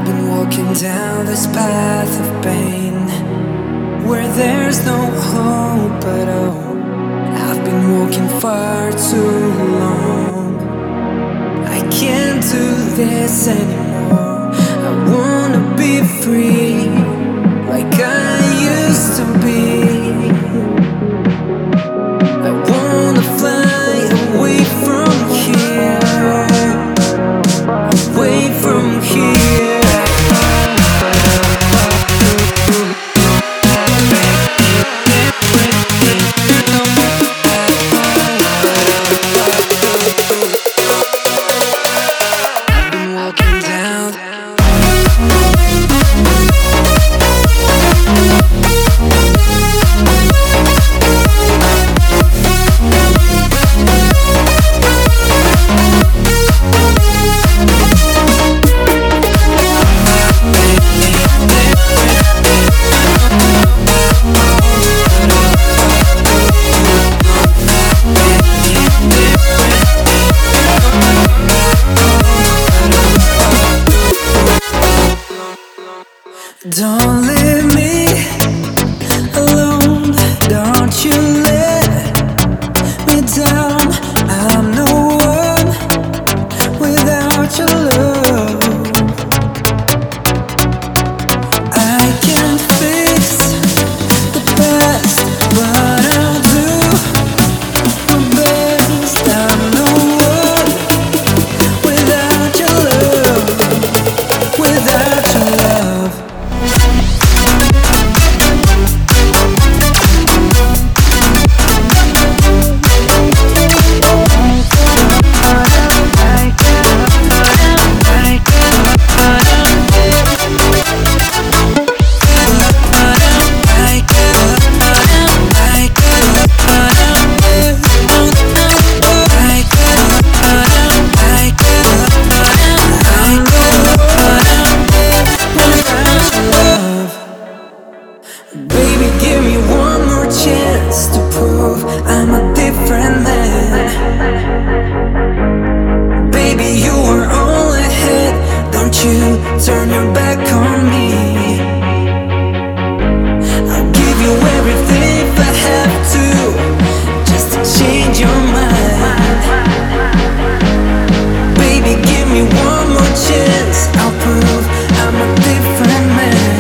been walking down this path of pain where there's no hope at all. I've been walking far too long. I can't do this anymore. I wanna be free like I used to be. I wanna fly away from here, away from here. Don't leave me alone, don't you let me down. I'm no one without your love. I can't fix the past, but I'll do my best. I'm no one without your love, without your love. Baby, give me one more chance to prove I'm a different man. Baby, you are all ahead, don't you turn your back on me. I'll give you everything if I have to, just to change your mind. Baby, give me one more chance, I'll prove I'm a different man.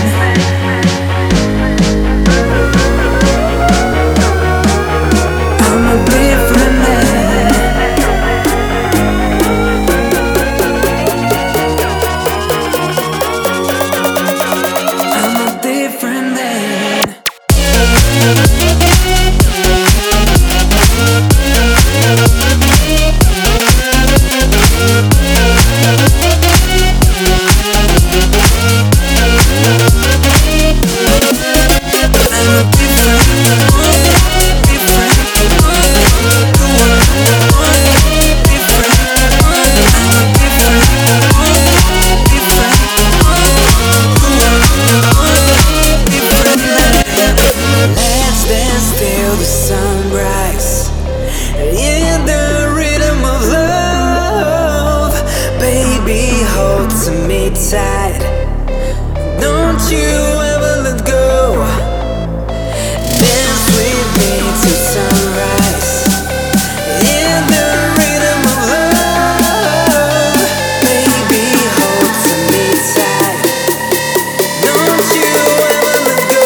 Sunrise in the rhythm of love. Baby, hold to me tight, don't you ever let go. Dance with me till sunrise in the rhythm of love. Baby, hold to me tight, don't you ever let go.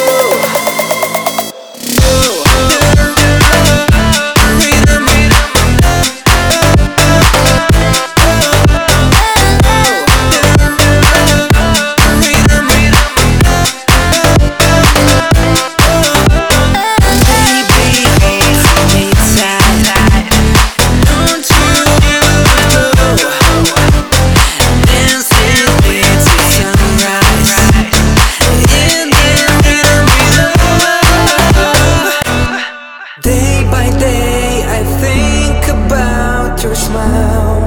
Day by day I think about your smile.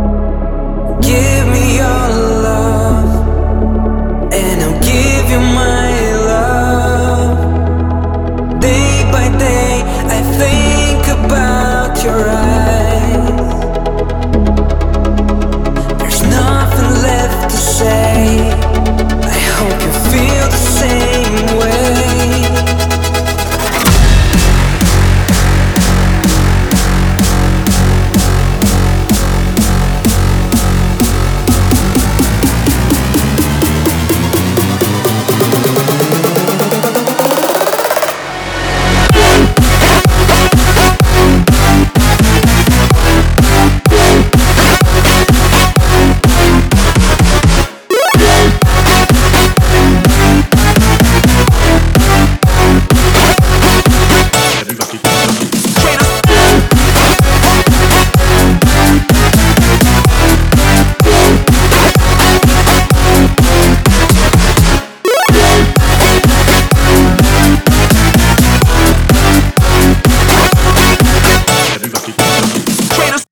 Give me your love and I'll give you mine.